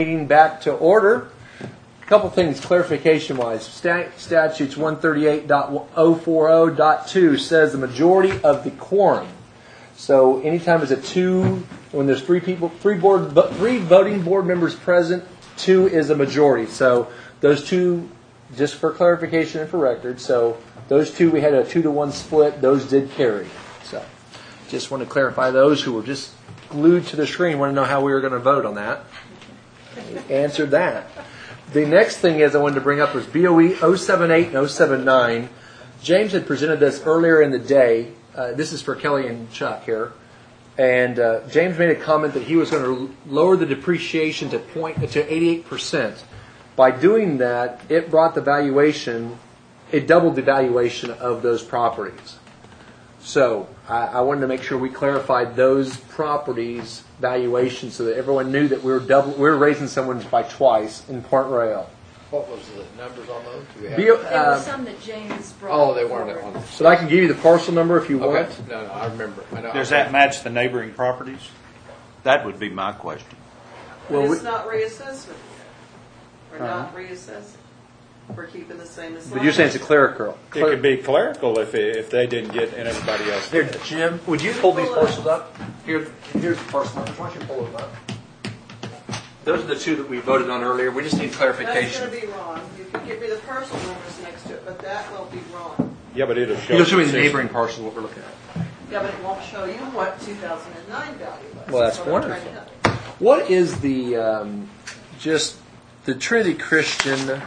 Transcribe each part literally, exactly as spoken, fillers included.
Meeting back to order. A couple things clarification-wise. Stat- statutes one thirty-eight point oh forty point two says the majority of the quorum. So anytime there's a two, when there's three people, three board, three voting board members present, two is a majority. So those two, just for clarification and for record, so those two we had a two to one split. Those did carry. So just want to clarify those who were just glued to the screen. Want to know how we were going to vote on that? Answered that. The next thing is I wanted to bring up was B O E oh seven eight and oh seven nine. James had presented this earlier in the day. Uh, this is for Kelly and Chuck here. And uh, James made a comment that he was going to lower the depreciation to point to eighty-eight percent. By doing that, it brought the valuation, it doubled the valuation of those properties. So I, I wanted to make sure we clarified those properties' valuations so that everyone knew that we were double, we were raising someone's by twice in Port Royal. What was the numbers on those? Do we have? Be, uh, there were some that James brought. Oh, they weren't forward. on. So I can give you the parcel number if you Okay. want. No, no, I remember. I know. Does that match the neighboring properties? That would be my question. Well, But we- it's not reassessment. We're Uh-huh. not reassessing. We're keeping the same as. But you're saying it's a clerical. It could be clerical if it, if they didn't get and everybody else Here, did. Jim, would you pull these parcels up? Here, here's the parcel numbers. Why don't you pull them up? Those are the two that we voted on earlier. We just need That's clarification. going to be wrong. You can give me the parcel numbers next to it, but that will be wrong. Yeah, but it'll show. You'll show me the consistent. neighboring parcel what we're looking at. Yeah, but it won't show you what two thousand nine value was. Well, that's what I'm trying wonderful. to know. What is the um, just the Trinity Christian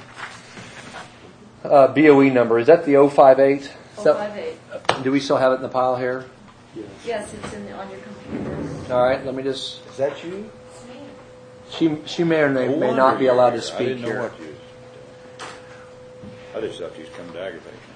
uh, B O E number? Is that the oh five eight? oh five eight. Do we still have it in the pile here? Yes, it's in the, on your computer. All right, let me just. Is that you? It's me. She she may or may, No may wonder not be you're allowed to here. I speak didn't know here. what you. I just thought you was coming to aggravate me.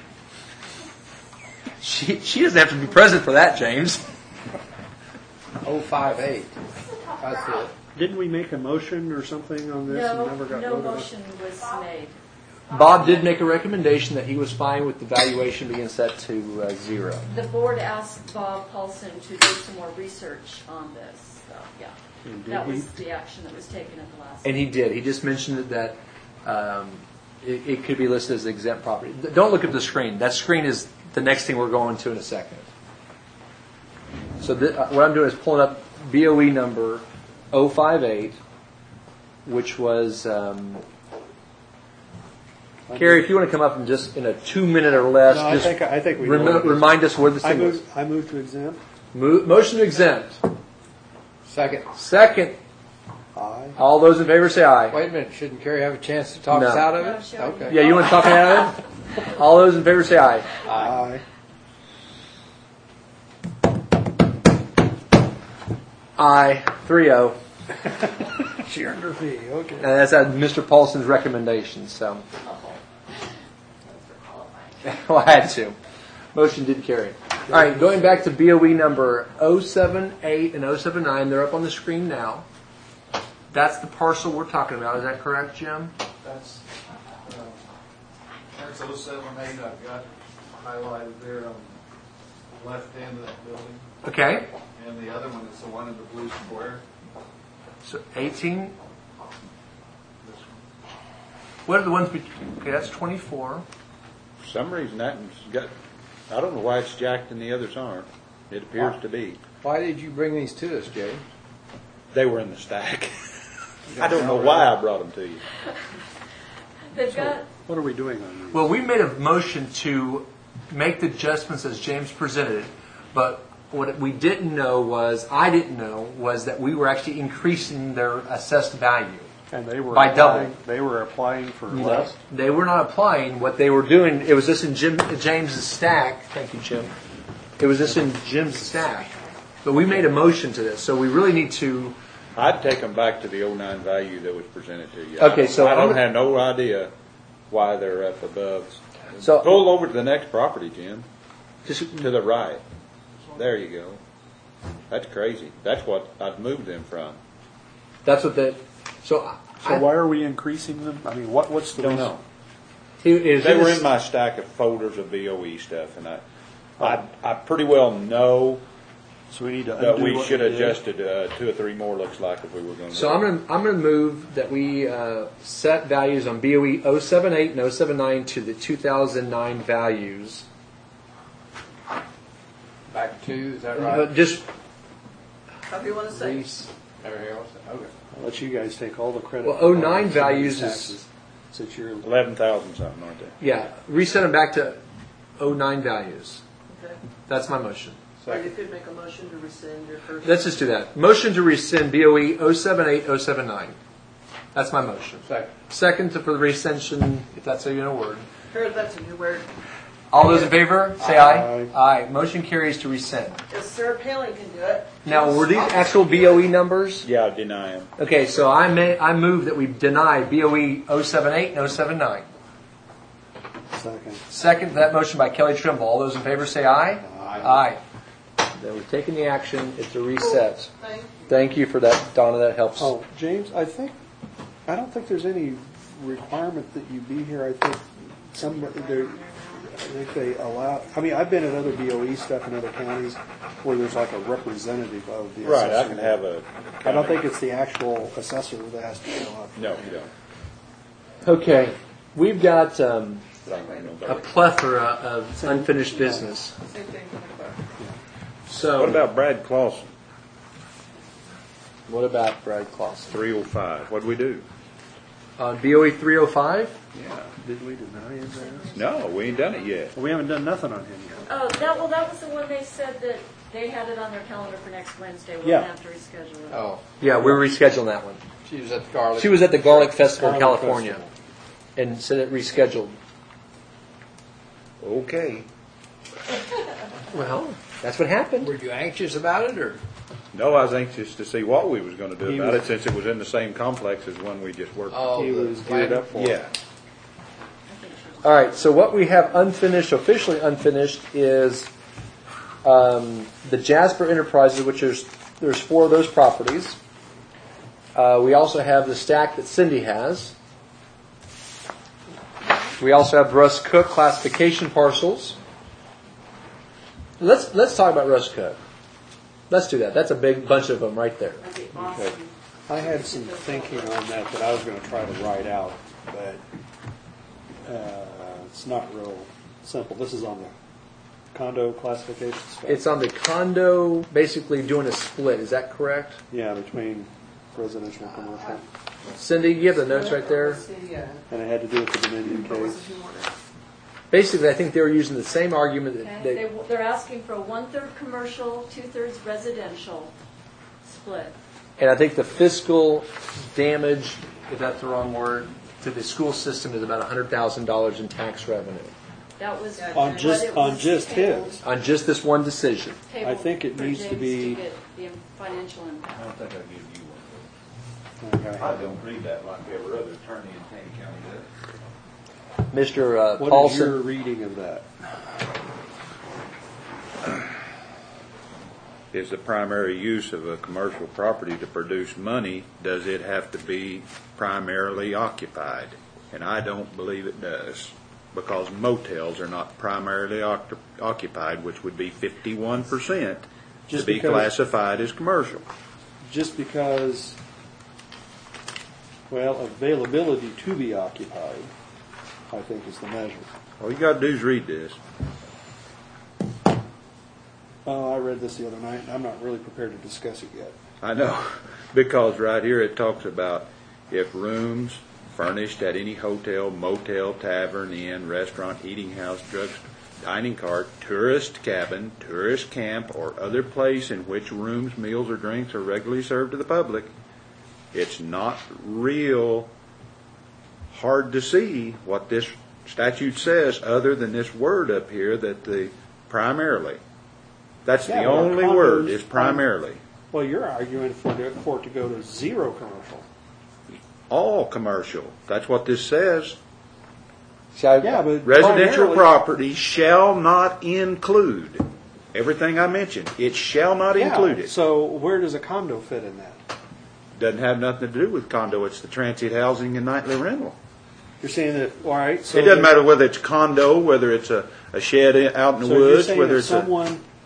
She she doesn't have to be present for that, James. oh five eight. That's it. Didn't we make a motion or something on this and No, never got no voted on? motion was made. Bob did make a recommendation that he was fine with the valuation being set to uh, zero. The board asked Bob Paulson to do some more research on this, so, yeah. And did That he? was the action that was taken at the last. And he did. He just mentioned that um, it, it could be listed as exempt property. Don't look at the screen. That screen is the next thing we're going to in a second. So th- uh, what I'm doing is pulling up B O E number oh five eight, which was... Um, Carrie, if you want to come up and just in a two minute or less, No, I just think, I think we rem- know what it is. remind us where the I thing was. move, I move to exempt. Mo- motion to exempt. Second. Second. Aye. All those in favor say aye. Wait a minute. Shouldn't Carrie have a chance to talk No. us out of No, it? sure. Okay. Yeah, you want to talk me out of it? All those in favor say aye. Aye. Aye. three oh. She earned her fee, okay. And that's at Mister Paulson's recommendation, so. Well, I had to. Motion did carry. All right, going back to B O E number oh seven eight and oh seven nine, they're up on the screen now. That's the parcel we're talking about. Is that correct, Jim? That's, uh, that's oh seven eight, I've got highlighted there on the left end of that building. Okay. And the other one is the one in the blue square. So eighteen. What are the ones? Be- okay, that's twenty-four. For some reason, that one's got. I don't know why it's jacked and the others aren't. It appears to be. Why did you bring these to us, Jay? They were in the stack. I don't know why I brought them to you. They've got, What are we doing on these? Well, we made a motion to make the adjustments as James presented, but what we didn't know was, I didn't know, was that we were actually increasing their assessed value. And they were by applying, double. they were applying for less? They were not applying. What they were doing, it was this in Jim, James's stack. Thank you, Jim. It was this in Jim's stack. But we made a motion to this, so we really need to... I'd take them back to the oh nine value that was presented to you. Okay, I, so I don't I'm- have no idea why they're up above. So- Pull over to the next property, Jim. Just, To the right. There you go. That's crazy. That's what I've moved them from. that's what the... So, So I, why are we increasing them? I mean, what, what's the Don't reason? know. he, is They were this- in my stack of folders of B O E stuff, and I, I, I pretty well know So we need to But undo we what should did. have adjusted uh, two or three more, looks like, if we were going to. So I'm going to I'm going to move that we uh, set values on B O E oh seven eight and oh seven nine to the two thousand nine values. Back to, is that Uh, right? just However you want to say. Reese- Everything else? Okay. I'll let you guys take all the credit. Well, for oh all nine the values taxes, is- Since you're, Eleven thousand something, aren't they? yeah, reset them back to oh nine values. Okay. That's my motion. Or you Second. could make a motion to rescind your first. Let's just do that. Motion to rescind B O E oh seven eight oh seven nine. That's my motion. Second. Second to- for the rescension, if that's even a word. Heard that's a new word. All those in favor, say aye. Aye. Aye. Motion carries to rescind. If Sarah Palin can do it. Now, were these actual B O E numbers? Yeah, deny them. Okay, so I may, I move that we deny B O E oh seven eight and oh seven nine. second. Second to that motion by Kelly Trimble. All those in favor say aye. Aye. Aye. Then we've taken the action. It's a reset. Thank you. Thank you for that, Donna. That helps. Oh, James, I think, I don't think there's any requirement that you be here. I think some, there, I think they allow, I mean, I've been at other B O E stuff in other counties where there's like a representative of the assessor. Right, I can have a. I don't think it's the actual assessor that has to show up. No, you don't. Okay, we've got um, But I don't know a about it. plethora of unfinished business. Same thing for the clerk. So, What about Brad Clausen, what about Brad Clausen? three oh five? What'd we do? On B O E three oh five? Yeah. Did we deny his ass? No, we ain't done it yet. Well, we haven't done nothing on him yet. Oh, that, well, that was the one they said that they had it on their calendar for next Wednesday. We're Yeah. going to have to reschedule it. Oh, Yeah, we're rescheduling that one. she was at the garlic. She was at the Garlic Festival in Garlic California Festival. and said it rescheduled. Okay. Well, that's what happened. Were you anxious about it, or? No, I was anxious to see what we was going to do He about was- it since it was in the same complex as one we just worked. Oh, He the was geared plan- up for it. Yeah. All right, so what we have unfinished, officially unfinished, is um, the Jasper Enterprises, which is there's four of those properties. Uh, we also have the stack that Cindy has. We also have Russ Cook classification parcels. Let's let's talk about Russ Cook. Let's do that. That's a big bunch of them right there. That'd be awesome. I had some thinking on that that I was going to try to write out, but uh, it's not real simple. This is on the condo classification stuff. It's on the condo, basically doing a split. Is that correct? Yeah, between residential and commercial. Cindy, you have the notes right there. Let's see, yeah. And it had to do with the Dominion What was case. it you wanted? Basically, I think they were using the same argument that Okay, they, they, they're asking for a one-third commercial, two-thirds residential split. and I think the fiscal damage, if that's the wrong word, to the school system is about one hundred thousand dollars in tax revenue That was On what just- it on was just tabled- his. on just this one decision. tabled I think it for needs to James be- get the financial impact. don't think I'll give you Okay. don't read that like every other attorney in Taney County does. Mister Uh, What is Paulson, your reading of that? Is the primary use of a commercial property to produce money, does it have to be primarily occupied? And I don't believe it does, because motels are not primarily oc- occupied, which would be fifty-one percent to Just be because- classified as commercial. Just because, well, availability to be occupied, I think is the measure. All you gotta do is read this. Oh, I read this the other night, and I'm not really prepared to discuss it yet. I know, because right here it talks about if rooms furnished at any hotel, motel, tavern, inn, restaurant, eating house, drug, dining car, tourist cabin, tourist camp, or other place in which rooms, meals, or drinks are regularly served to the public, it's not real hard to see what this statute says other than this word up here that the primarily. That's Yeah, the well, only condos- word is primarily. Well, you're arguing for it, for it to go to zero commercial. All commercial. That's what this says. see, I, Yeah, but Residential primarily- property shall not include everything I mentioned. It shall not Yeah, include it. So where does a condo fit in that? Doesn't have nothing to do with condo. It's the transient housing and nightly rental. You're saying that, all right, so. It doesn't that- matter whether it's condo, whether it's a, a shed out in the So you're woods, saying whether if it's a. someone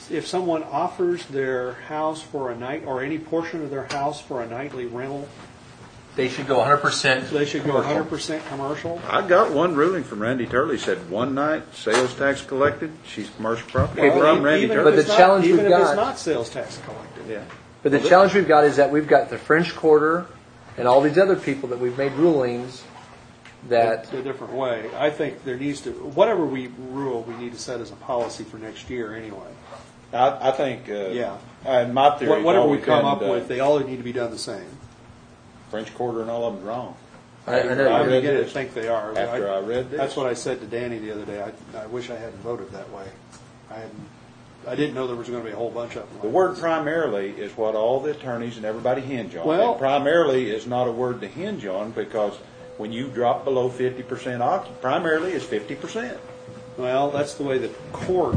if someone offers their house for a night, or any portion of their house for a nightly rental, They should go one hundred percent. they should go one hundred percent commercial? I got one ruling from Randy Turley, said one night, sales tax collected, she's commercial property. Okay, Well, From Randy even if But Turley. the it's not- challenge even we've if it's got- not sales tax collected. Yeah. But the challenge we've got is that we've got the French Quarter and all these other people that we've made rulings that, A different way. I think there needs to, whatever we rule, we need to set as a policy for next year anyway. I, I think, uh, Yeah. and my theory. What- Whatever we always come been, up uh, with, they all need to be done the same. French Quarter and all of them's wrong. I, I know. I I read begin to this. think they are. After I read this. That's what I said to Danny the other day. I, I wish I hadn't voted that way. I hadn't, I didn't know there was going to be a whole bunch of them. The word primarily is what all the attorneys and everybody hinge on. Well- And primarily is not a word to hinge on because when you drop below fifty percent occupancy, primarily is fifty percent. Well, that's the way the court,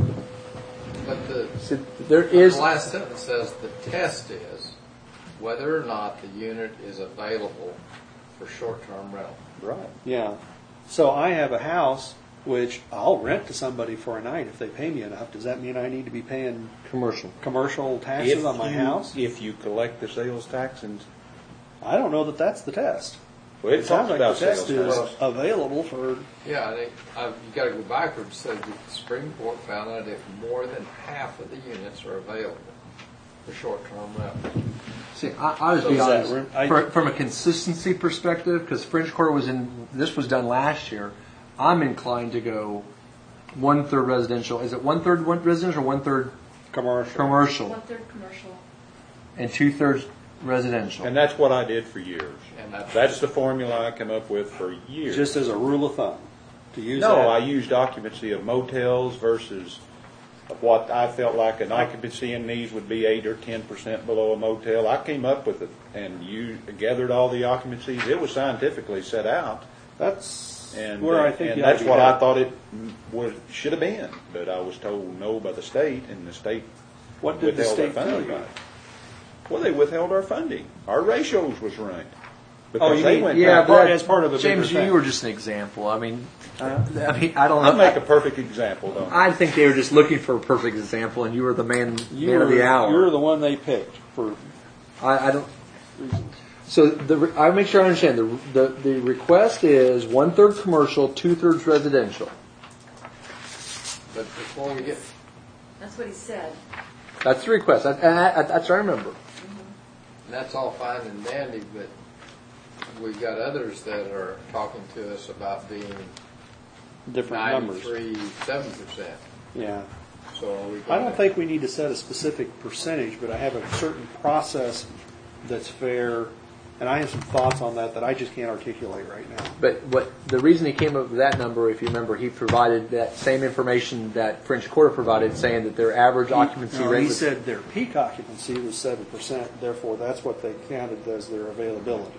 But the, So there the is, last sentence says the test is whether or not the unit is available for short-term rental. Right. yeah. So I have a house which I'll rent to somebody for a night if they pay me enough. Does that mean I need to be paying commercial. commercial taxes on my you, house? If you collect the sales tax and, I don't know that that's the test. well, it It sounds talks like about the test sales is tax. available for, Yeah, I think, uh, you gotta go backwards, so the Supreme Court found that if more than half of the units are available for short-term rental. See, I, I was So be is that honest, room- I- for, from a consistency perspective, because French Quarter was in, this was done last year, I'm inclined to go one-third residential. Is it one-third one residential or one-third commercial. commercial One-third commercial. and two-thirds residential? And that's what I did for years. And that's- That's the formula I come up with for years. Just as a rule of thumb, to use No, that. I used occupancy of motels versus what I felt like an occupancy in these would be eight or ten percent below a motel. I came up with it and you gathered all the occupancies. It was scientifically set out, That's and where uh, I think and you ought to that's be what I headed. thought it was should have been. But I was told no by the state, and the state What did the withheld our state tell funding. you? on it. Well, they withheld our funding. Our ratios was right. Oh, Because you they mean- went yeah, back. but part- that- as part of a bigger James, thing. you were just an example. I mean, I mean, I don't I know. make a perfect example, don't I? I think they were just looking for a perfect example, and you were the man, You man were, of the hour. you were the one they picked for I, I don't. reasons. So the I make sure I understand the the, the request is one third commercial, two thirds residential. But before we get, That's what he said. That's the request. That, and I, I, that's what I remember. and that's all fine and dandy, but we've got others that are talking to us about being different numbers. ninety-three, seven percent. Yeah. So are we I gonna? don't think we need to set a specific percentage, but I have a certain process that's fair, and I have some thoughts on that that I just can't articulate right now. But what the reason he came up with that number, if you remember, he provided that same information that French Quarter provided, saying that their average occupancy No, rate he was. said their peak occupancy was seven percent, therefore that's what they counted as their availability.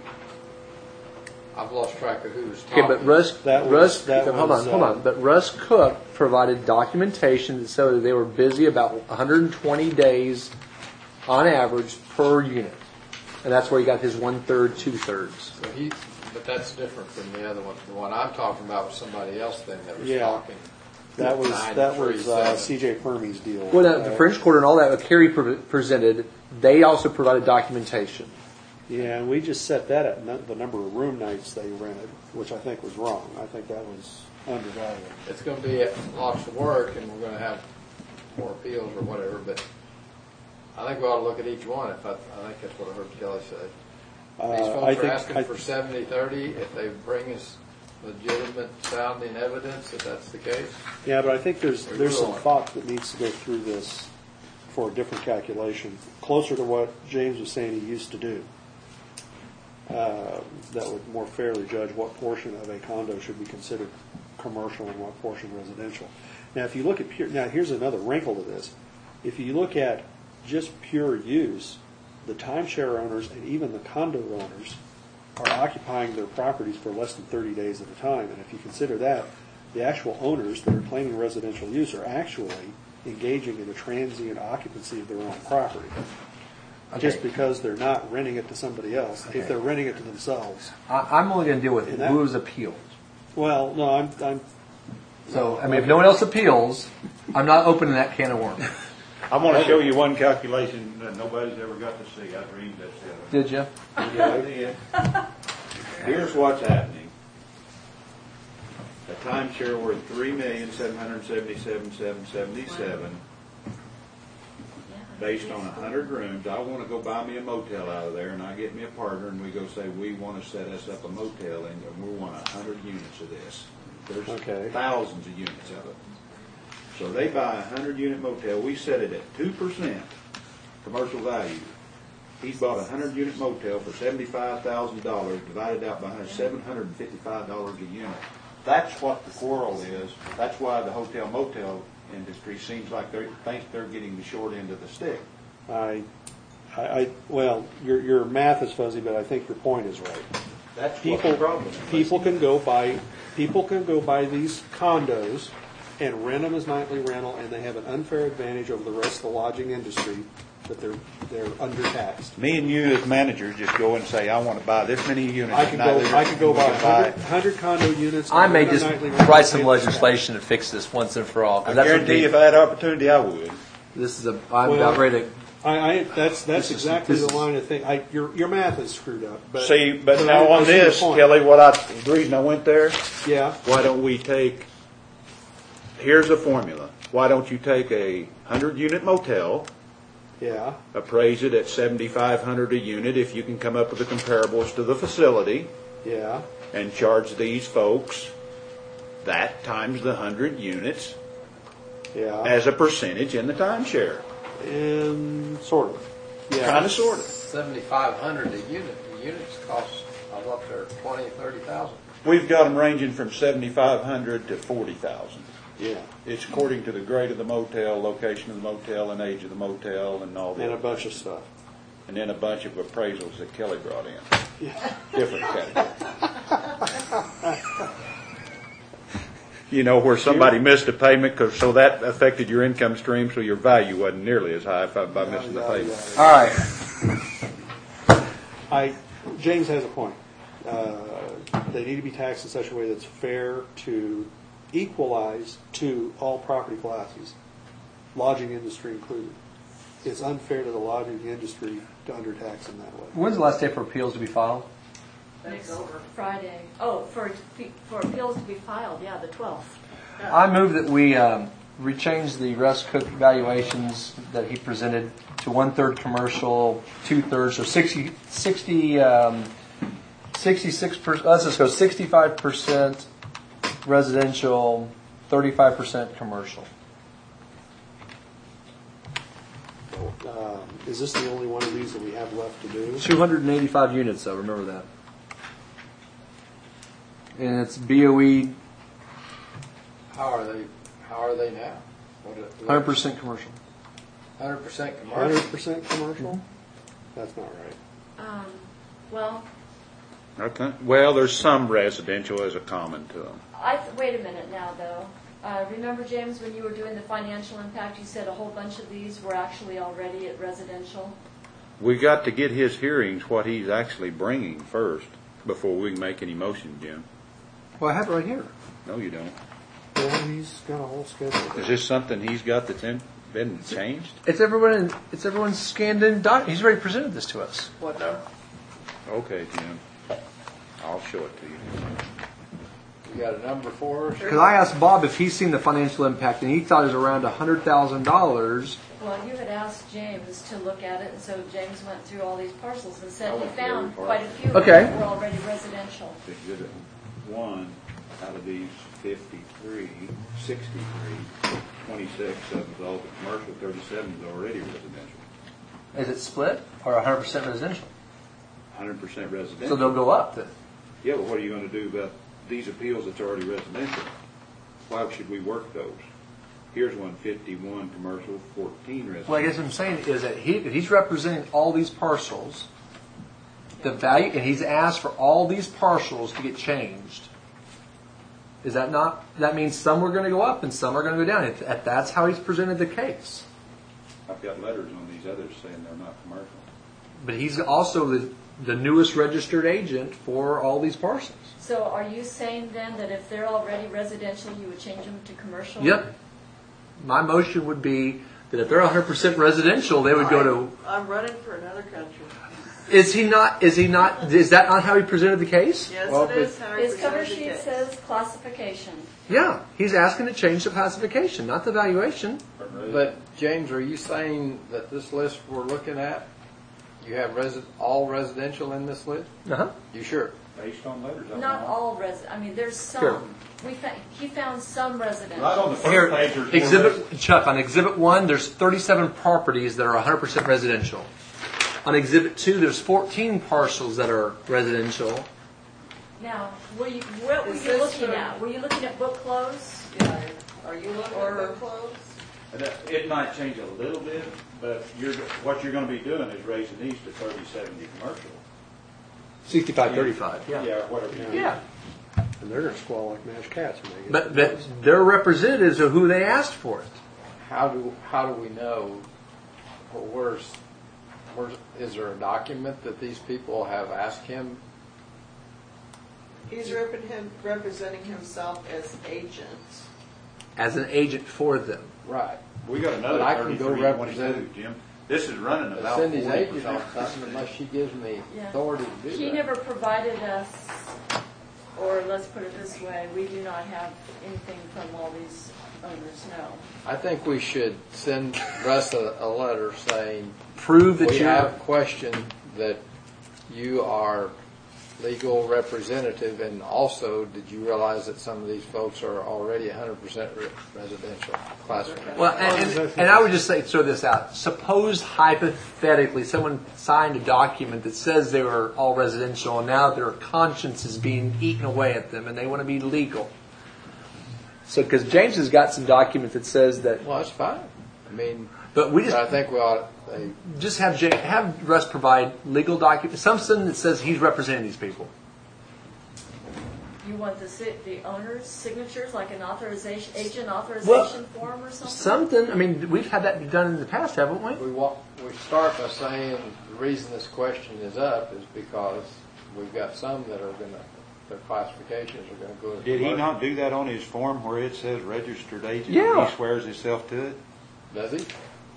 I've lost track of who was talking. Okay, but Russ, That was- Russ, that hold was, on, hold uh, on. But Russ Cook provided documentation that showed that they were busy about one hundred twenty days on average per unit, and that's where he got his one third, two thirds. So he, but that's different from the other one. The one I'm talking about was somebody else then that was Yeah. talking. That was that was uh, ninety-three, C J Permy's deal. Well, now, the Uh, French Quarter and all that, what Kerry pre- presented, they also provided documentation. Yeah, and we just set that at nu- the number of room nights they rented, which I think was wrong. I think that was undervalued. It's going to be lots of work, and we're going to have more appeals or whatever. But I think we ought to look at each one. If I, I think that's what I heard Kelly say. These Uh, folks I are think asking I- for seventy thirty. If they bring us legitimate sounding evidence that that's the case, Yeah, but I think there's Or there's some ruin. thought that needs to go through this for a different calculation, closer to what James was saying he used to do. Uh, that would more fairly judge what portion of a condo should be considered commercial and what portion residential. Now, if you look at pure, now here's another wrinkle to this. If you look at just pure use, the timeshare owners and even the condo owners are occupying their properties for less than thirty days at a time. And if you consider that, the actual owners that are claiming residential use are actually engaging in a transient occupancy of their own property. Just Okay. because they're not renting it to somebody else, Okay. if they're renting it to themselves. I, I'm only going to deal with And that- who was appealed. Well, no, I'm, I'm, So, I mean, if no one else appeals, I'm not opening that can of worms. I'm gonna show you one calculation that nobody's ever got to see. I dreamed that shit. Did you? Yeah, I did. Here's what's happening. A timeshare worth three million seven hundred seventy-seven seven seventy-seven, based on a hundred rooms. I want to go buy me a motel out of there, and I get me a partner, and we go say we want to set us up a motel, and we want a hundred units of this. There's Okay. thousands of units of it. So they buy a hundred unit motel. We set it at two percent commercial value. He's bought a hundred unit motel for seventy-five thousand dollars, divided out by seven hundred and fifty-five dollars a unit. That's what the quarrel is. That's why the hotel motel industry seems like they think they're getting the short end of the stick. I, I, I, well, your, your math is fuzzy, but I think your point is right. That's what People, the problem is. people can go buy, people can go buy these condos and rent them as nightly rental, and they have an unfair advantage over the rest of the lodging industry that they're, they're undertaxed. Me and you as managers just go and say, I want to buy this many units. I could go, I could go We buy can a hundred, hundred condo units. I and may rent them just nightly rental write some and legislation to fix this once and for all. 'cause I that's what guarantee the- if I had opportunity, I would. This is a, I'm Well, about ready to, I, I, that's, that's This is- exactly this the is- line of thing. I, your, your math is screwed up, but. See, but I- now I on see your this, point. Kelly, what I, the reason I went there, Yeah, why don't we take, here's a formula. Why don't you take a hundred unit motel, yeah, appraise it at seventy-five hundred a unit if you can come up with the comparables to the facility, yeah, and charge these folks that times the hundred units yeah, as a percentage in the timeshare. and sort of, yeah. Kind of, sort of. Seventy-five hundred a unit. The units cost, I was up there, twenty, thirty thousand. We've got them ranging from seventy-five hundred to forty thousand. Yeah, It's according to the grade of the motel, location of the motel, and age of the motel, and all the and a other- bunch of stuff. and then a bunch of appraisals that Kelly brought in. Yeah. Different category. You know, where somebody missed a payment, 'cause so that affected your income stream, so your value wasn't nearly as high by, by missing the payment. all right. I, James has a point. Uh, they need to be taxed in such a way that's fair to equalize to all property classes, lodging industry included. It's unfair to the lodging industry to undertax them that way. When's the last day for appeals to be filed? Next Friday. Oh, for, for appeals to be filed, yeah, the twelfth. I move that we um, rechange the Russ Cook valuations that he presented to one-third commercial, two-thirds, so sixty, sixty, um, sixty-six percent, let's just go sixty-five percent residential, thirty-five percent commercial. Um, is this the only one of these that we have left to do? two hundred eighty-five units, though, remember that. And it's B O E, How are they, how are they now? What is- one hundred percent commercial. Hundred percent one hundred commercial? percent commercial? That's not right. Um, well, Okay. Well, there's some residential as a common to them. I, th- wait a minute now, though. Uh, remember, James, when you were doing the financial impact, you said a whole bunch of these were actually already at residential? We got to get his hearings, what he's actually bringing first, before we can make any motion, Jim. Well, I have it right here. No, you don't. Yeah, he's got a whole schedule. Is this something he's got that's in, been changed? It's everyone in, it's everyone's scanned in doc. He's already presented this to us. What number? Okay, Jim. I'll show it to you. You got a number for us? Because I asked Bob if he's seen the financial impact, and he thought it was around one hundred thousand dollars. Well, you had asked James to look at it, and so James went through all these parcels and I said he went through found every quite a parcel. few Okay. that were already residential. Exhibit one out of these fifty-three, sixty-three, twenty-six of them is all the commercial, thirty-seven is already residential. Is it split or one hundred percent residential? Hundred percent residential. So they'll go up then. Yeah, but what are you gonna do about these appeals that's already residential? Why should we work those? Here's one fifty-one commercial, fourteen residential. Well, I guess what I'm saying is that he, if he's representing all these parcels, the value, and he's asked for all these parcels to get changed. Is that not? That means some are going to go up and some are going to go down. If, if that's how he's presented the case. I've got letters on these others saying they're not commercial. But he's also the the newest registered agent for all these parcels. So are you saying then that if they're already residential, you would change them to commercial? Yep. My motion would be that if they're one hundred percent residential, they would go to. I'm running for another country. Is he not? Is he not? Is that not how he presented the case? Yes, Well, it is how he His cover presented the sheet case. says classification. Yeah, he's asking to change the classification, not the valuation. But James, are you saying that this list we're looking at, you have resi- all residential in this list? Uh huh. You sure? Based on letters. I Not don't know. all resi, I mean, there's some. Sure. We fa- he found some residential. Right on the first Here, page, there's more exhibit Chuck on exhibit one. There's thirty-seven properties that are one hundred percent residential. On exhibit two, there's fourteen parcels that are residential. Now, were you, what were Is you this looking for- at? Were you looking at book close? Yeah. Are you looking Or- at book close? It might change a little bit, but you're, what you're gonna be doing is raising these to thirty seventy commercial. sixty-five thirty-five. Yeah. Yeah, whatever. you- Yeah. And they're gonna squall like mashed cats when they get. But but they're representatives of who they asked for it. How do, how do we know, or where's, where's, is there a document that these people have asked him? He's repping him, representing himself as agent. As an agent for them. Right. We got another But I can go thirty-three twenty-two, represent- Jim. This is running But about Cindy's forty agent percent. on something unless she gives me Yeah. authority to do that. He never provided us, or let's put it this way, we do not have anything from all these owners, no. I think we should send Russ a, a letter saying, Prove that we you're. have questioned that you are legal representative, and also, did you realize that some of these folks are already one hundred percent re- residential classified? Well, and, and, and I would just say, throw this out. Suppose hypothetically someone signed a document that says they were all residential, and now their conscience is being eaten away at them, and they want to be legal. So, because James has got some document that says that, Well, that's fine. I mean, but we but just I think we ought, they, just have James, have Russ provide legal document, something that says he's representing these people. You want the, si- the owner's signatures, like an authorization, agent authorization form or something? Something. I mean, we've had that done in the past, haven't we? we want, we start by saying the reason this question is up is because we've got some that are gonna, their classifications are gonna go to. Did he commercial. not do that on his form where it says registered agent? Yeah. He swears himself to it? Does he?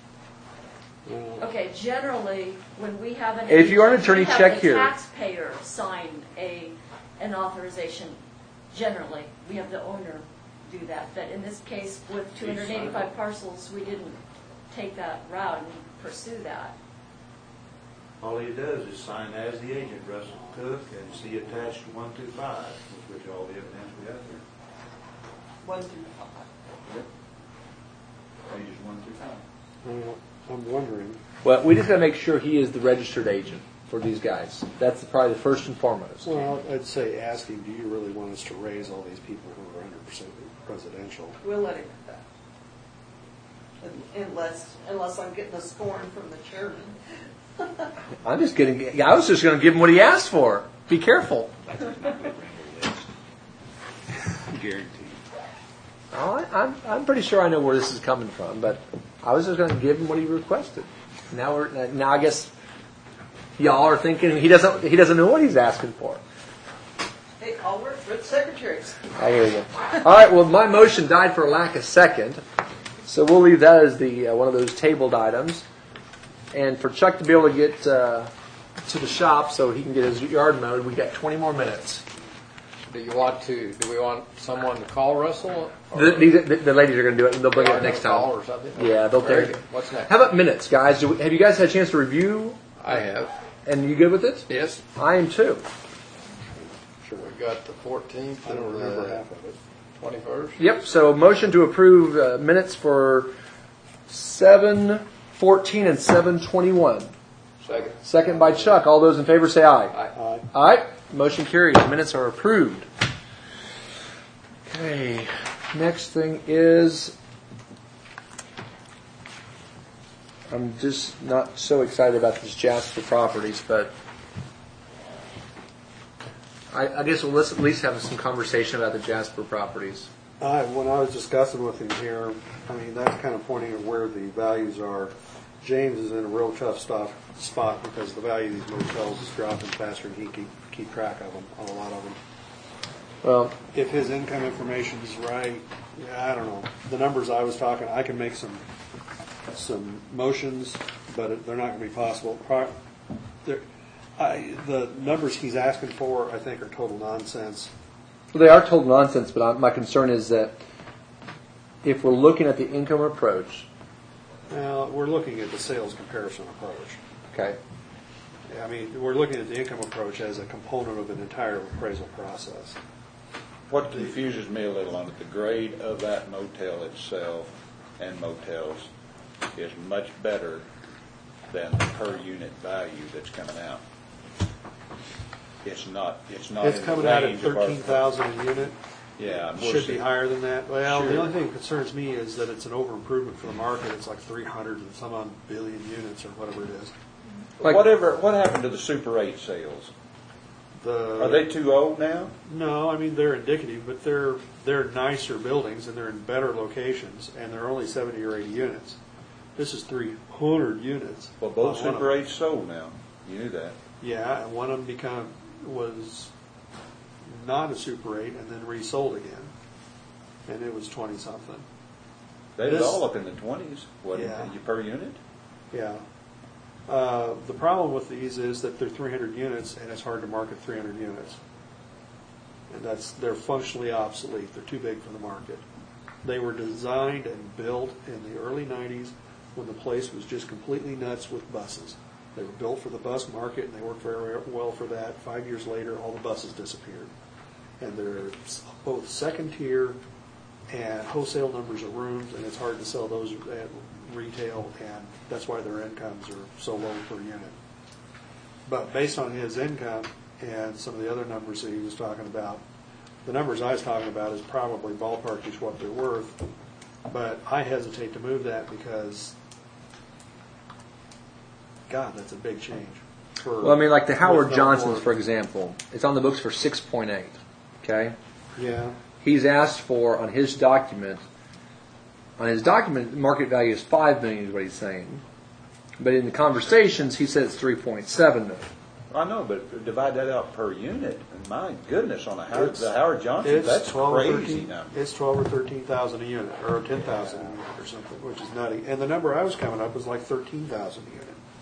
Okay, generally, when we have an. If you are an agent, attorney, we have check the here. taxpayer sign a, an authorization. Generally, we have the owner do that. But in this case, with two hundred eighty-five parcels, we didn't take that route and pursue that. All he does is sign as the agent, Russell Cook, and see attached one two five, with which all the evidence we have here. One through five. Pages one through five. Well, I'm wondering, Well, we just got to make sure he is the registered agent for these guys. That's probably the first and foremost. well, I'd say ask him, do you really want us to raise all these people who are one hundred percent residential? We'll let him do that. Unless, unless I'm getting a scorn from the chairman. I'm just getting. Yeah, I was just going to give him what he asked for. Be careful. Guaranteed. Oh, I, I'm, I'm pretty sure I know where this is coming from, but I was just going to give him what he requested. Now we're now I guess y'all are thinking he doesn't he doesn't know what he's asking for. Hey, I'll work for the secretaries. I hear you. All right. Well, my motion died for a lack of second, so we'll leave that as the uh, one of those tabled items. And for Chuck to be able to get uh, to the shop so he can get his yard mowed, we got twenty more minutes. Do you want to, do we want someone to call Russell? or- The, the, the ladies are going to do it, and they'll bring They it are next gonna call time. or something? Yeah, they'll Very take good. it. What's next? How about minutes, guys? Do we, have you guys had a chance to review? I have. And you good with it? Yes, I am too. sure, we've got the fourteenth I don't and remember the half of it. twenty-first. Yep. So motion to approve uh, minutes for seven fourteen and seven twenty-one. Second. Second by Chuck. All those in favor say aye. Aye. Aye. Aye. Motion carries. Minutes are approved. Okay. Next thing is, I'm just not so excited about this Jasper Properties, but I, I guess we'll let's at least have some conversation about the Jasper Properties. I, when I was discussing with him here, I mean, that's kind of pointing at where the values are. James is in a real tough stop, spot because the value of these motels is dropping faster than he can keep track of them, on a lot of them. Well, If his income information is right, yeah, I don't know. The numbers I was talking, I can make some some motions, but it- they're not going to be possible. Pri- they're- I, the numbers he's asking for, I think, are total nonsense. Well, they are total nonsense, but I, my concern is that if we're looking at the income approach, Well, we're looking at the sales comparison approach. okay, I mean, we're looking at the income approach as a component of an entire appraisal process. What confuses me a little on it, the grade of that motel itself and motels is much better than the per unit value that's coming out. It's not, it's not It's in the coming out at range of our- thirteen thousand a unit. Yeah. and we're Should be seeing- higher than that. Well, the Sure. only thing that concerns me is that it's an over improvement for the market. It's like three hundred and some odd billion units or whatever it is. Like- Whatever, what happened to the Super eight sales? The, Are they too old now? No, I mean, they're indicative, but they're, they're nicer buildings and they're in better locations and they're only seventy or eighty units. This is three hundred units. Well, both on one of Super them. eights sold now. You knew that. Yeah, and one of them become, was not a Super eight and then resold again. And it was twenty something. They was This- all up in the twenties, wasn't Yeah. it, per unit? Yeah. Uh, the problem with these is that they're three hundred units and it's hard to market three hundred units. And that's, they're functionally obsolete. They're too big for the market. They were designed and built in the early nineties when the place was just completely nuts with buses. They were built for the bus market and they worked very well for that. Five years later, all the buses disappeared. And they're both second tier and wholesale numbers of rooms, and it's hard to sell those at retail, and that's why their incomes are so low per unit. But based on his income and some of the other numbers that he was talking about, the numbers I was talking about is probably ballparkish what they're worth, but I hesitate to move that because, God, that's a big change. For, well, I mean, like the Howard with no Johnson's, more- for example, it's on the books for six point eight. Okay, Yeah. he's asked for on his document. On his document, the market value is five million, is what he's saying. But in the conversations, he said it's three point seven million. I know, but divide that out per unit, and my goodness, on a Howard, It's- the Howard Johnson, It's that's twelve or crazy thirteen. now. It's twelve or thirteen thousand a unit, or ten thousand a unit, or something, which is nutty. And the number I was coming up was like thirteen thousand a unit.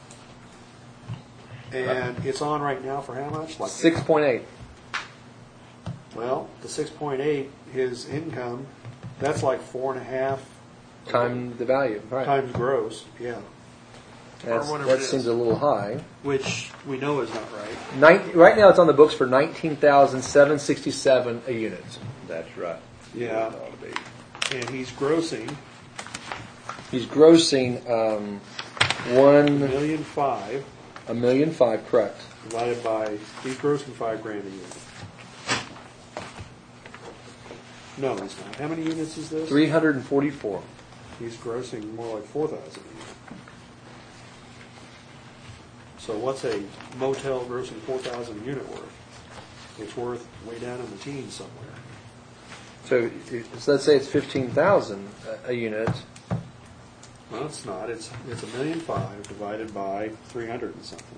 And it's on right now for how much? Like Six point eight. well, the six point eight, his income, that's like four and a half Time the value, right? times gross. Yeah, That's, whatever that it is. seems a little high. which we know is not right. Nin- right now, it's on the books for nineteen thousand seven sixty-seven a unit. That's right. Yeah. It ought to be. And he's grossing He's grossing um, a one million five a million five, correct? divided by, he's grossing five grand a unit. No, he's not. How many units is this? Three hundred and forty-four. He's grossing more like four thousand a unit. So what's a motel grossing four thousand a unit worth? It's worth way down in the teens somewhere. So, so let's say it's fifteen thousand a unit. Well, it's not. It's it's a million five divided by three hundred and something.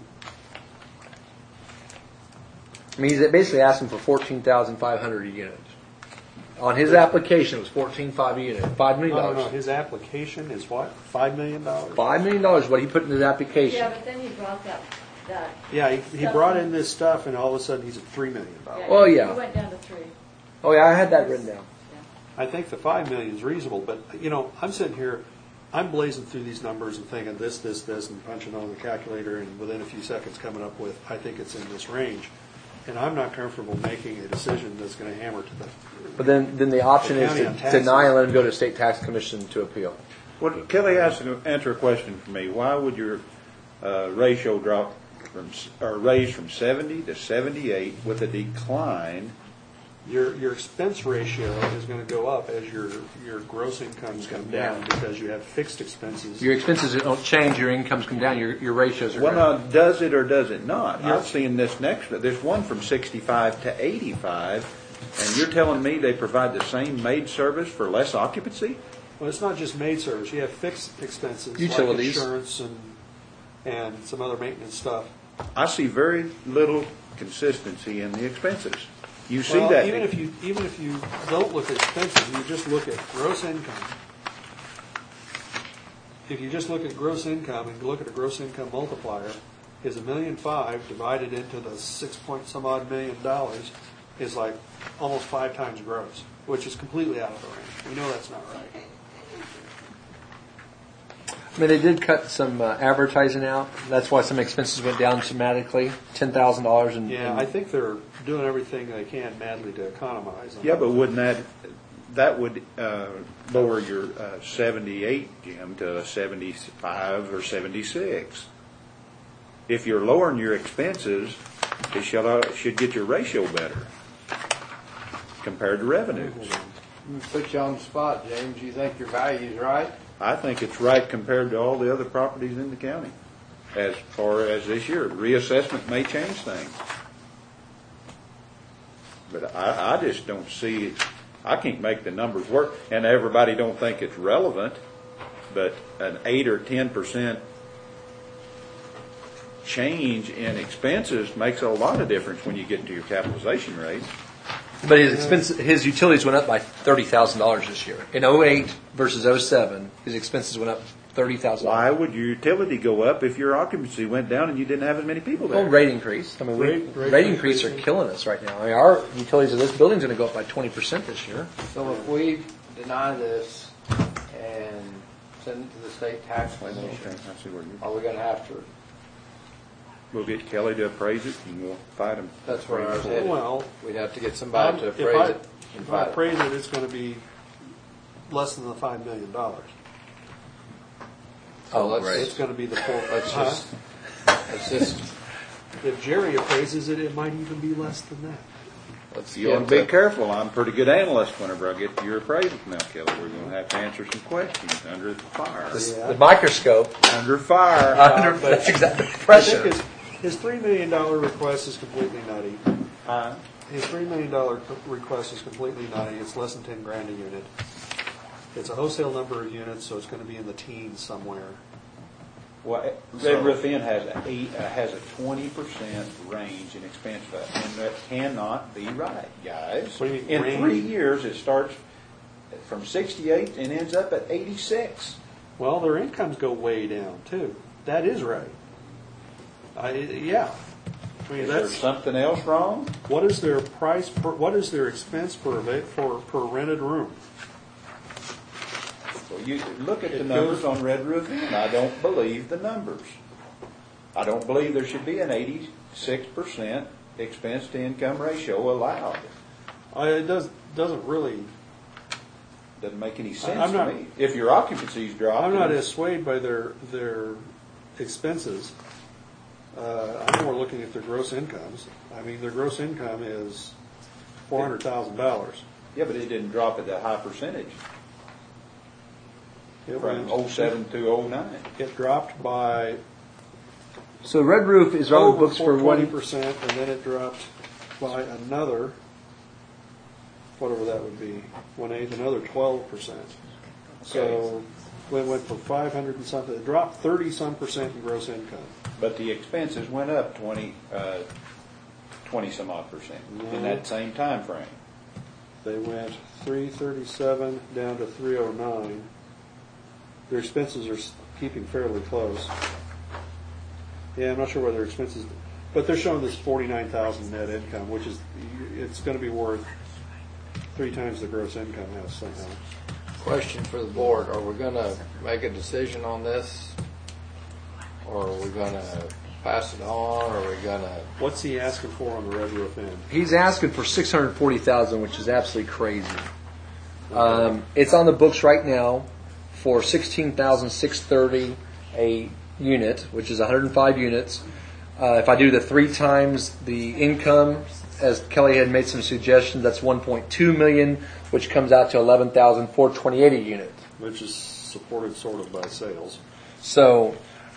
I mean, he's basically asking for fourteen thousand five hundred a unit. On his application, it was fourteen five a unit, five million No, no, no. dollars. His application is what? Five million dollars. Five million dollars is what he put in his Yeah, application. but then he brought that, that. Yeah, he, he brought in this stuff, and all of a sudden he's at three million dollars. Oh, he- yeah. He went down to three. Oh yeah, I had that written down. I think the five million is reasonable, but you know, I'm sitting here, I'm blazing through these numbers and thinking this, this, this, and punching on the calculator, and within a few seconds coming up with, I think it's in this range, and I'm not comfortable making a decision that's going to hammer to the. But then, then the option The is county on to taxes. deny and let him go to state tax commission to appeal. Well, Kelly asked to answer a question for me. Why would your uh, ratio drop from, s- or raise from seventy to seventy-eight with a decline? Your, your expense ratio is going to go up as your, your gross incomes come down because you have fixed expenses. Your expenses don't change, your incomes come down, your, your ratios are Well, correct. now, does it or does it not? Yeah. I've seen this next, there's one from sixty-five to eighty-five, and you're telling me they provide the same maid service for less occupancy? Well, it's not just maid service. You have fixed expenses Utilities. like insurance and, and some other maintenance stuff. I see very little consistency in the expenses. You see Well, that. even if you even if you don't look at expenses, you just look at gross income if you just look at gross income and look at a gross income multiplier, is a million five divided into the six point some odd million dollars is like almost five times gross, which is completely out of the range. We know that's not right. I mean, they did cut some uh, advertising out. That's why some expenses went down dramatically, ten thousand dollars. And Yeah, I think they're doing everything they can madly to economize. on Yeah, but it. wouldn't that, that would uh, lower your uh, seventy-eight, Jim, to a seventy-five or seventy-six. If you're lowering your expenses, it should, uh, should get your ratio better compared to revenues. I'm gonna put you on the spot, James. You think your value's right? I think it's right compared to all the other properties in the county. As far as this year, reassessment may change things. But I, I just don't see, I can't make the numbers work, and everybody don't think it's relevant, but an eight or ten percent change in expenses makes a lot of difference when you get to your capitalization rate. But his expense, his utilities went up by thirty thousand dollars this year. In oh eight versus oh seven, his expenses went up thirty thousand dollars. Why would your utility go up if your occupancy went down and you didn't have as many people there? Well, rate increase. I mean, we, Rate- rate, rate increase are increase. killing us right now. I mean, our utilities of this building's going to go up by twenty percent this year. So if we deny this and send it to the state tax Okay, commission, I see where you. are we gonna have to? We'll get Kelly to appraise it and we'll fight him. That's where I was headed. Well, We'd have to get somebody to if appraise I, it and if I fight it. appraise it, it's going to be less than the five million dollars. So let's- right. It's going to be the four. Let's huh? just, let's just, If Jerry appraises it, it might even be less than that. let's You want get to be to, careful. I'm a pretty good analyst whenever I get to your appraisal now, Kelly. We're going to have to answer some questions under the fire. Yeah. The microscope. Under fire. Under, but- that's exactly I think pressure. his, his three million dollar request is completely nutty. Uh, His three million dollar request is completely nutty. It's less than ten grand a unit. It's a wholesale number of units, so it's going to be in the teens somewhere. Well, Red Roof Inn has a eight, uh, has a twenty percent range in expense value, and that cannot be right, guys. What do you mean, In range? three years, it starts from sixty-eight and ends up at eighty-six. Well, their incomes go way down too. That is right. I, yeah. I mean, Is there that's, something else wrong? what is their price per, what is their expense per, va- for, per rented room? Well, you look at the It numbers goes- on Red Roof Inn. I don't believe the numbers. I don't believe there should be an eighty-six percent expense to income ratio allowed. I, it does, doesn't really, Doesn't make any sense I'm to not- me. If your occupancy's dropping. I'm not as swayed by their, their expenses. Uh, I'm more looking at their gross incomes. I mean, their gross income is four hundred thousand dollars. Yeah, but it didn't drop at that high percentage from oh seven to oh nine. It dropped by So Red Roof is on the over books for twenty one. percent, and then it dropped by another, whatever that would be, one eighth, another twelve percent. So it went from five hundred and something, it dropped thirty some percent in gross income. But the expenses went up twenty, uh, twenty some odd percent in that same time frame. They went three thirty-seven down to three oh nine. Their expenses are s- keeping fairly close. Yeah, I'm not sure what their expenses, but they're showing this forty-nine thousand net income, which is, it's gonna be worth three times the gross income has somehow. question for the board, are we gonna make a decision on this? Or are we gonna pass it on, or are we gonna, What's he asking for on the Red Roof Inn? He's asking for six hundred forty thousand, which is absolutely crazy. Um, it's on the books right now for sixteen thousand six thirty a unit, which is one hundred five units. Uh, if I do the three times the income, as Kelly had made some suggestions, that's one point two million, which comes out to eleven thousand four hundred twenty-eight a unit. Which is supported sort of by sales. So,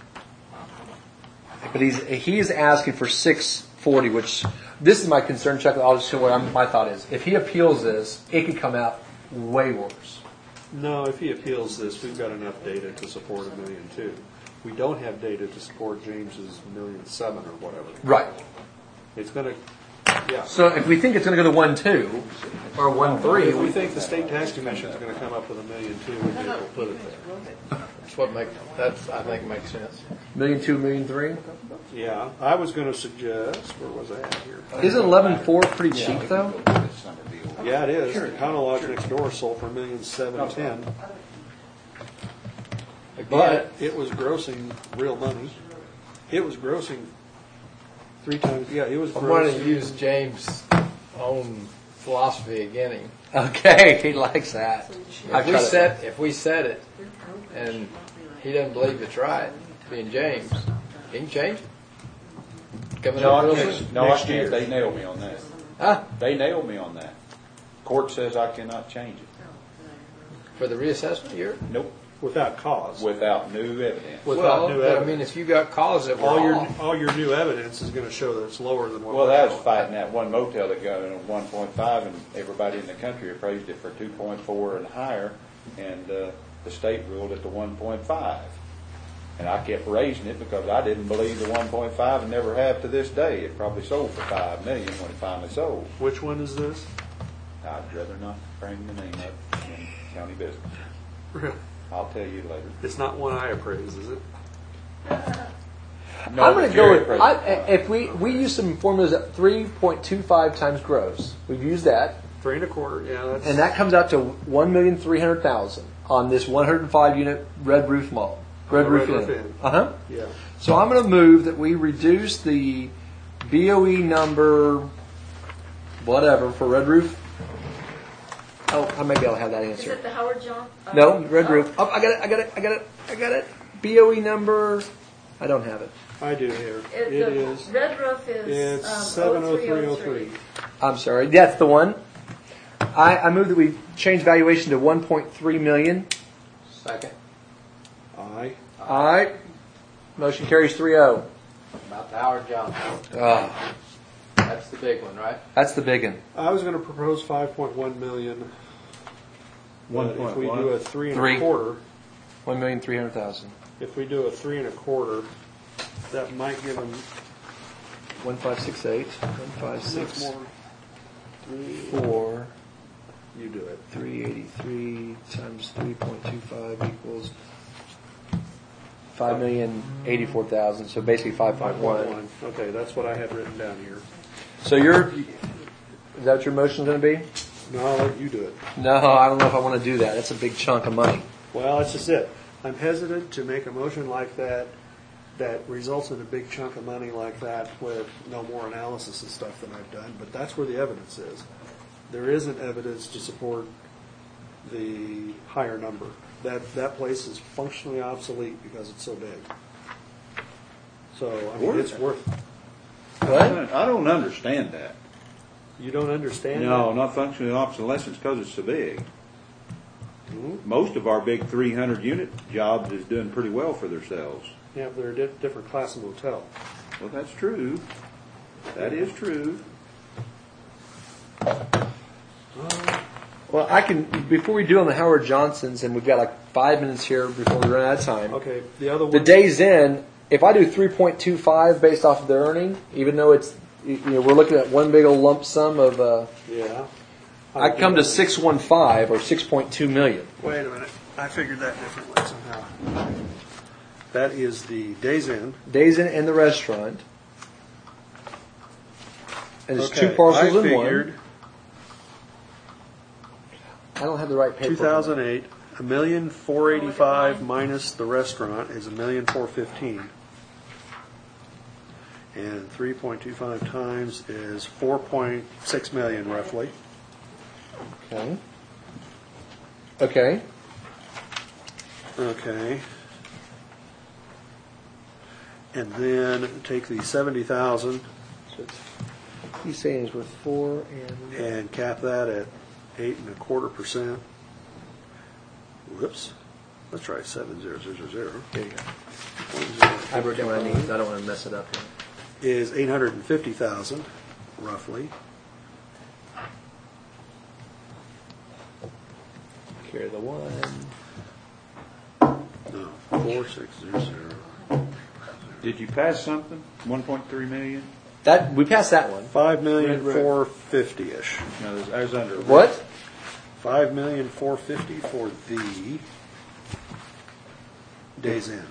but he's he's asking for six forty, which this is my concern, Chuck. I'll just show what I'm, my thought is. If he appeals this, it could come out way worse. No, if he appeals this, we've got enough data to support a million two. We don't have data to support James's million seven or whatever. Right. It's gonna, yeah. So if we think it's going to go to one two, or one three. If we think the state tax commission is gonna come up with a million two, we may as well put it there. That's what make, that's, I think makes sense. Million two, million three. Yeah, I was gonna suggest, where was I at here? Isn't eleven four pretty cheap though? Yeah, it is. The Econo Lodge next door sold for a million seven ten. But it was grossing real money. It was grossing three times, yeah, it was I'm going to grossing. use James' own philosophy again. him. Okay, he likes that. If we set, if we set it, and he doesn't believe it's right, being James, he can change it. Coming No, up I real can't. soon. No, I Next can't. year. They nailed me on that. Huh? They nailed me on that. Court says I cannot change it. For the reassessment year? Nope. Without cause. Without new evidence. Without Well, new but I evidence. mean, if you got cause that were All your, off, all your new evidence is gonna show that it's lower than what. Well, we're that was calling. fighting that one motel that got in at one point five, and everybody in the country appraised it for two point four and higher, and uh, the state ruled it to one point five. And I kept raising it because I didn't believe the one point five and never have to this day. It probably sold for five million when it finally sold. Which one is this? I'd rather not bring the name up in county business. Really? I'll tell you later. It's not one I appraised, is it? No, I'm going to but go Jerry with, appraised I, it. if we, we use some formulas at three point two five times gross. We've used that. Three and a quarter, yeah, that's. And that comes out to one million three hundred thousand on this one hundred five unit red roof mall. Red Oh, roof red roof inn. inn. Uh-huh. Yeah. So I'm going to move that we reduce the B O E number, whatever, for red roof. Oh, I may be able to have that Is answer. it the Howard John? uh, No, red oh, roof. Oh, I got it, I got it, I got it, I got it. B O E number, I don't have it. I do here. It, It the is, red roof is it's um, seven oh three oh three. I'm sorry, that's the one. I, I move that we change valuation to one point three million. second, Aye. Aye. Motion carries three oh. about the Howard Johnson. Oh, That's the big one, right? that's the big one. I was gonna propose five point one million. But if we 1.1? do a three and Three. a quarter, One million three hundred thousand. if we do a three and a quarter, that might give them One five six eight. One five six more. Three, four. you do it. Three eighty three times three point two five equals five million eighty four thousand. So basically five point one. Okay, that's what I had written down here. So your is that what your motion's going to be? No, I'll let you do it. No, I don't know if I want to do that. That's a big chunk of money. Well, that's just it. I'm hesitant to make a motion like that that results in a big chunk of money like that with no more analysis and stuff than I've done, but that's where the evidence is. There isn't evidence to support the higher number. That that place is functionally obsolete because it's so big. So, I mean, it's worth, What? I don't understand that. you don't understand No, that? not functional obsolescence because it's so big. Mhm. Most of our big three hundred unit jobs is doing pretty well for themselves. Yeah, but they're a di- different class of motel. Well, that's true. That is true. Well, I can before we do on the Howard Johnsons, and we've got like five minutes here before we run out of time. Okay, the other one. The Days Inn, if I do three point two five based off of their earning, even though it's you know we're looking at one big old lump sum of, uh, Yeah. I come to six one five or six point two million. Wait a minute. I figured that differently somehow. That is the Days Inn. Days Inn and the restaurant, and there's two Okay, parcels I in figured one. I don't have the right paper. two thousand eight, a million four eighty-five minus the restaurant is a million four fifteen. And three point two five times is four point six million roughly. Okay. Okay. Okay. And then take the seventy thousand So it's, he's saying it's worth four and and cap that at eight and a quarter percent. Whoops. Let's try seven zero zero zero. there you go. One I wrote down what I need. I don't want to mess it up here. is eight hundred and fifty thousand, roughly. Carry the one. No, four six zero zero. Did you pass something? One point three million? That, we passed that one. Five million four fifty-ish. No, there's, I was under. What? Five million four fifty for the Days Inn,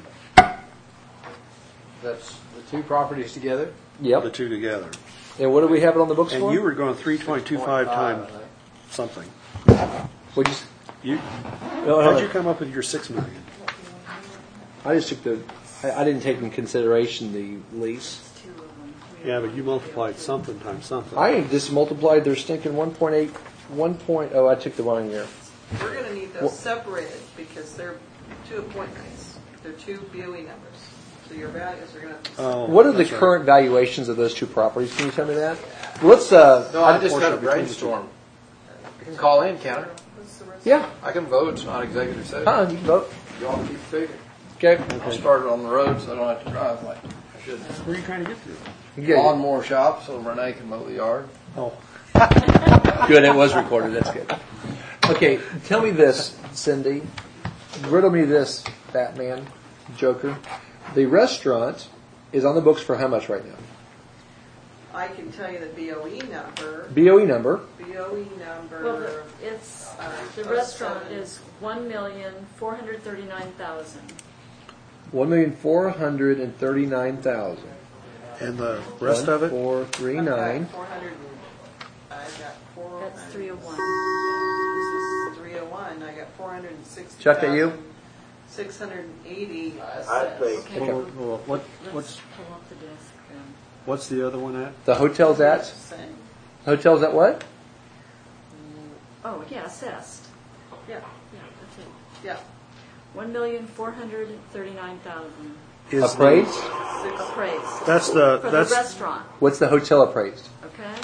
That's the two properties together? the Yep. two together. And what do we have it on the books for? And you were going three point two five I times think. something. What'd you s- You, no, how'd no, you come up with your six million? I just took the, I, I didn't take in consideration the lease. Yeah, but you multiplied something times something. I just multiplied their stinking one point eight, one point oh, I took the wrong year. We're gonna need Well- those separated because they're two appointments. They're two B O E numbers. So your values are gonna. Oh, What are the that's right. current valuations of those two properties? Can you tell me that? Let's, uh. No, I just portion got a between the two. brainstorm. I can call in, can't I? What's the rest? Yeah, I can vote, it's not executive session. huh, you can vote. Y'all keep figuring. Okay. I'll start it on the road so I don't have to drive like I should. Where are you trying to get to? Yeah, Lawnmower shop so Renee can mow the yard. Oh, good, it was recorded, that's good. Okay, tell me this, Cindy. Riddle me this, Batman, Joker. The restaurant is on the books for how much right now? I can tell you the B O E number. B O E number. B O E Well, number. the- it's, uh, the oh restaurant seven. is one million, four hundred thirty-nine thousand. One million four hundred and thirty-nine thousand. and the rest of it? Four three nine. Four hundred. I got four. That's three oh one. This is three oh one. I got four hundred and sixty. Chuck, that you? Six hundred and eighty. I think, Okay, Well, well, what, let's what's, pull up the desk then. what's the other one at? The hotel's at? Same. Hotel's at what? Oh, yeah, assessed. Yeah, Yeah, that's it. yeah. One million, four hundred thirty-nine thousand. Is the- Appraised? Six. Appraised. That's the, For the that's, restaurant, What's the hotel appraised? okay?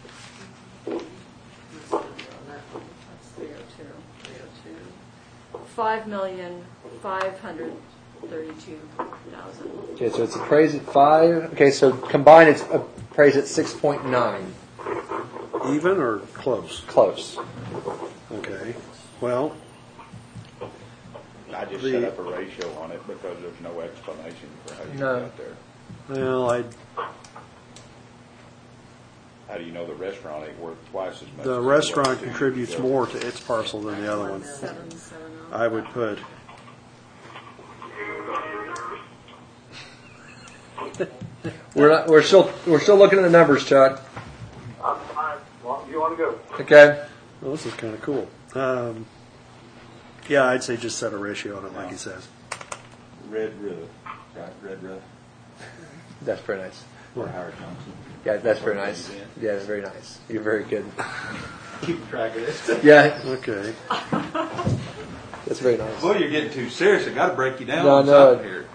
That's three oh two. Three oh two. Five million, five hundred thirty-two thousand. Okay, so it's appraised at five. Okay, so combined it's appraised at six point nine. even or close? Close. Okay, well, I just The- set up a ratio on it because there's no explanation for how you No. got there. well, I, How do you know the restaurant ain't worth twice as much? the as it restaurant was to contributes you? more to its parcel than the other one. Seven, seven oh. I would put, We're not, we're still we're still looking at the numbers, Chuck. I'm fine. Well, you want to go? Okay. well, this is kind of cool. Um, yeah, I'd say just set a ratio on it, like he says. Red roof, right, red roof, That's very nice. or Howard Johnson. Yeah, that's very nice. Yeah, that's very nice. You're very good. Keep track of this. Yeah, Okay. that's very nice. Boy, you're getting too serious. I got to break you down No, on no. something here.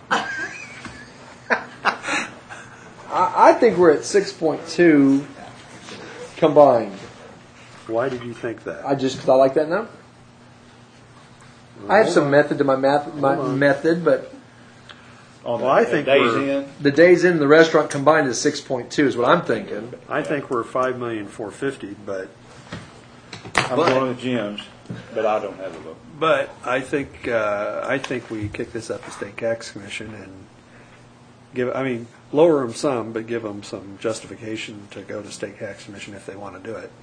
I, I think we're at six point two combined. Why did you think that? I just because I like that number. I have some method to my math, my Hold on. method, but On Well, I the think days we're- in, the days in the restaurant combined is six point two is what I'm thinking. I think we're five million four fifty, but I'm But- going with Jim's, but I don't have a vote. but I think uh, I think we kick this up to state tax commission and give. I mean, lower them some, but give them some justification to go to state tax commission if they want to do it.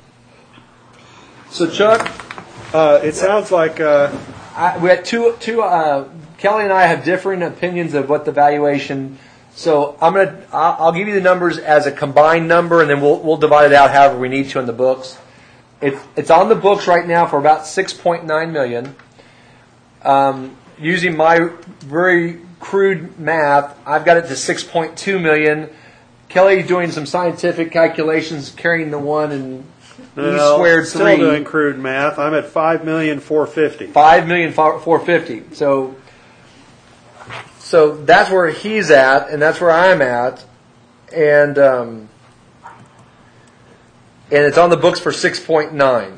So Chuck, Uh, it sounds like uh, I, we had two two. Uh, Kelly and I have differing opinions of what the valuation. So I'm gonna. I'll, I'll give you the numbers as a combined number, and then we'll we'll divide it out however we need to in the books. It's it's on the books right now for about six point nine million. Um, using my very crude math, I've got it to six point two million. Kelly's doing some scientific calculations, carrying the one and E no, squared still three. doing crude math. I'm at five million four fifty. Five million four fifty. So, so that's where he's at, and that's where I'm at, and um, and it's on the books for six point nine.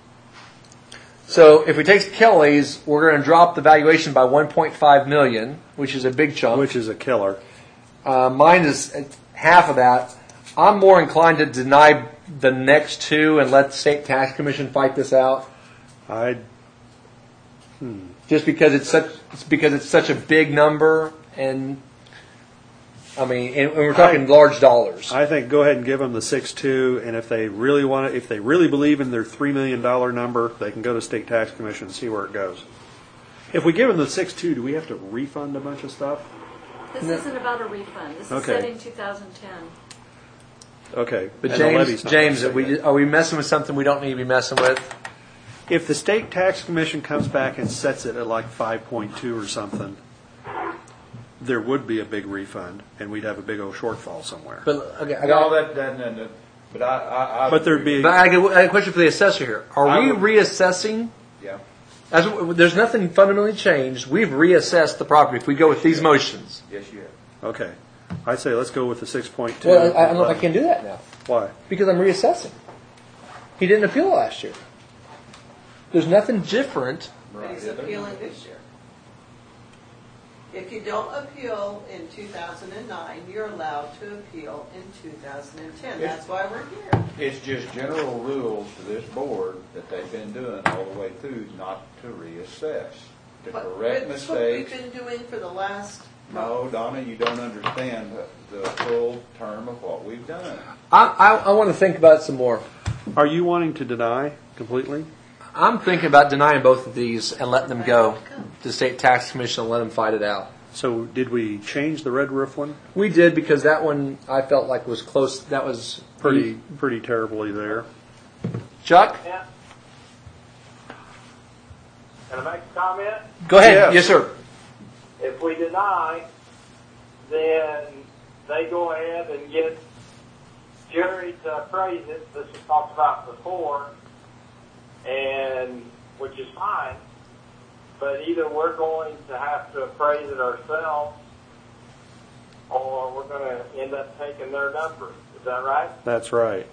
So if we take Kelly's, we're going to drop the valuation by one point five million, which is a big chunk. Which is a killer. Uh, mine is half of that. I'm more inclined to deny the next two and let the state tax commission fight this out. I Just because it's such, it's because it's such a big number, and I mean, and, and we're talking large dollars. I think go ahead and give them the six-two, and if they really want to, if they really believe in their three million dollar number, they can go to State Tax Commission and see where it goes. If we give them the six-two, do we have to refund a bunch of stuff? This isn't about a refund. This is Okay. set in two thousand ten. Okay. But and the James, levy's not James, gonna are we, say that. are we messing with something we don't need to be messing with? If the State Tax Commission comes back and sets it at like five point two or something, there would be a big refund, and we'd have a big old shortfall somewhere. But okay, I No, got. that, that, that, that- but I, I. I But there'd be, But I got I got a question for the assessor here. Are I we would- reassessing? Yeah. As there's nothing fundamentally changed. We've reassessed the property. If we go with these motions, Yes, you have. okay. I'd say let's go with the six point two. well, I, I don't know if I can do that now Why? because I'm reassessing. He didn't appeal last year. There's nothing different. But he's appealing this year. If you don't appeal in two thousand nine, you're allowed to appeal in two thousand ten. That's why we're here. It's just general rules to this board that they've been doing all the way through, not to reassess, to But correct it's what we've mistakes. been doing for the last No, Donna, you don't understand the, the full term of what we've done. I, I, I want to think about it some more. Are you wanting to deny completely? I'm thinking about denying both of these and letting them go to the State Tax Commission and let them fight it out. So did we change the red roof one? We did because that one I felt like was close. That was Pretty, pretty terribly there. Chuck, Yeah. Can I make a comment? go ahead. Yes. Yes, sir. If we deny, then they go ahead and get Jerry to appraise it. This was talked about before, and which is fine. But either we're going to have to appraise it ourselves, or we're going to end up taking their number. Is that right? That's right.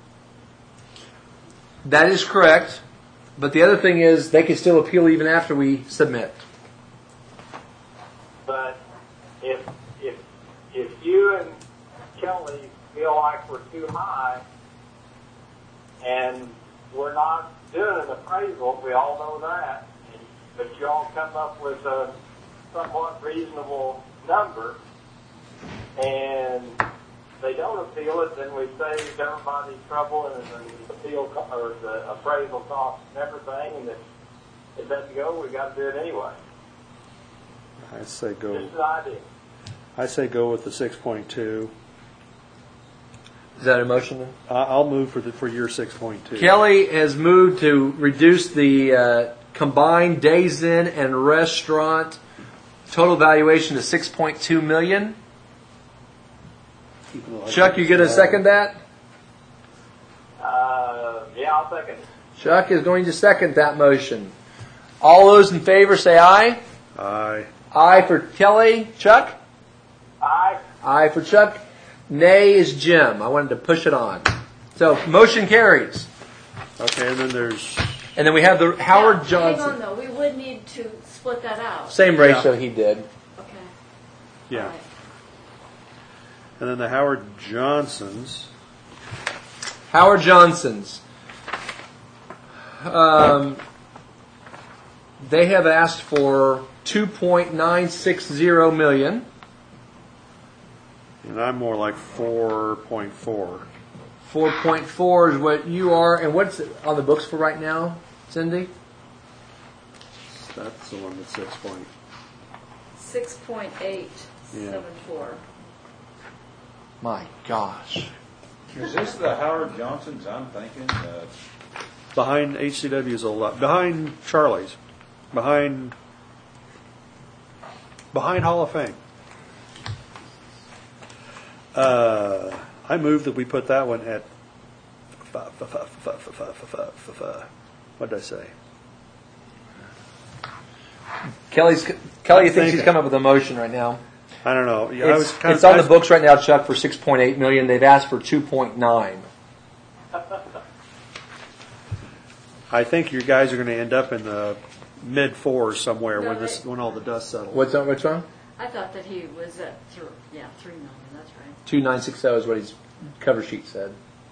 That is correct. But the other thing is they can still appeal even after we submit. But if if if you and Kelly feel like we're too high, and we're not doing an appraisal, we all know that. But you all come up with a somewhat reasonable number, and they don't appeal it, then we save everybody trouble and the appeal co- or the appraisal costs and everything. And if it doesn't go, we got to do it anyway. I say go. Just an idea. I say go with the six point two. Is that a motion then? I'll move for the for your six point two. Kelly has moved to reduce the uh, combined Days Inn and restaurant total valuation to six point two million. Chuck, you going to second that? Uh, yeah, I'll second it. Chuck is going to second that motion. All those in favor say aye. Aye. Aye for Kelly. Chuck? Aye. Aye for Chuck. Nay is Jim. I wanted to push it on. So motion carries. Okay, and then there's And then we have the Howard Now, Johnson. Hang on, though. We would need to split that out. Same ratio he did. Okay. yeah, All right. and then the Howard Johnsons. Howard Johnson's. Um, they have asked for two point nine six zero million. And I'm more like four point four. four point four is what you are. And what's it on the books for right now, Cindy? That's the one that's six point. Six point eight Yeah. seven four. My gosh. Is this the Howard Johnsons I'm thinking? Uh, Behind H C W is a lot. Behind Charlie's. Behind. Behind Hall of Fame. Uh, I move that we put that one at. What did I say? Kelly's Kelly I'm thinks he's thinking. come up with a motion right now. I don't know. Yeah, I was It's, kind it's of, on the books right now, Chuck, for six point eight million. They've asked for two point nine. I think you guys are going to end up in the mid fours somewhere No, when this they- when all the dust settles. What's on? What's wrong? I thought that he was at three, yeah, three million, that's right. Two nine six zero is what his cover sheet said.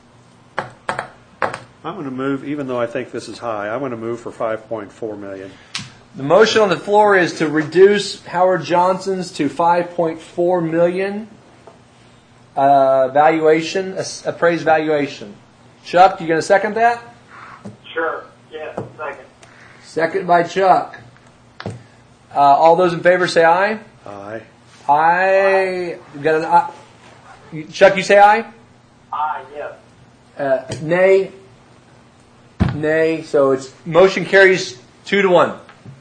I'm going to move, even though I think this is high. I'm going to move for five point four million. The motion on the floor is to reduce Howard Johnson's to five point four million. uh, valuation, ass- appraised valuation. Chuck, you going to second that? Sure, yes, second. Second by Chuck. Uh, all those in favor say aye. Aye. Aye. You got an aye. You- Chuck, you say aye? Aye, yes. Uh, nay. Nay. So it's motion carries two to one.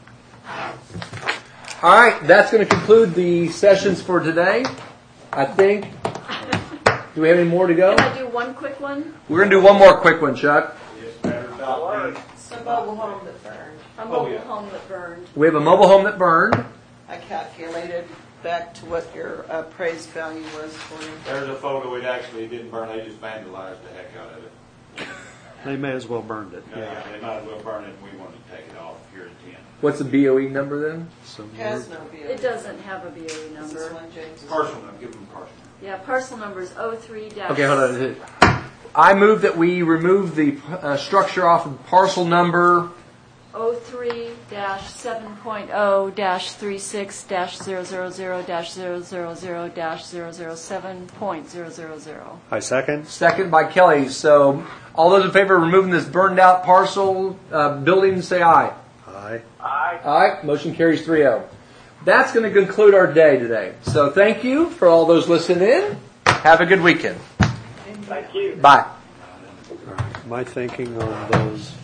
All right, that's going to conclude the sessions for today. I think. Do we have any more to go? Can I do one quick one? We're going to do one more quick one, Chuck. Yes, matter about me. It's a mobile home that burned. A Oh, mobile yeah. home that burned. We have a mobile home that burned. I calculated back to what your appraised value was for you. There's a photo, it actually didn't burn, they just vandalized the heck out of it. They may as well burned it. Yeah, they might as well burn it, and we wanted to take it off here in ten. What's the B O E number then? So Has no B O E. It doesn't have a B O E This is number. one James. Parcel number, give them parcel number. Yeah, parcel number is oh three dash. Okay, hold on. I move that we remove the uh, structure off of parcel number. oh three dash seven point oh dash thirty-six dash zero zero zero dash zero zero zero dash zero zero seven point zero zero zero. I second. Second by Kelly. So, all those in favor of removing this burned out parcel uh, building, say aye. Aye. Aye. Aye. Motion carries three oh. That's going to conclude our day today. So, thank you for all those listening in. Have a good weekend. Thank you. Bye. My thinking on those